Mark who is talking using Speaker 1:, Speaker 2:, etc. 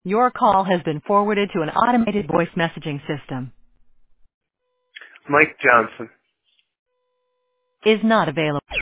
Speaker 1: Your call has been forwarded to an automated voice messaging system.
Speaker 2: Mike Johnson.
Speaker 1: Is not available.